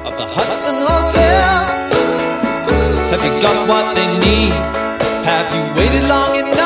of the Hudson Hotel. Have you got what they need? Have you waited long enough?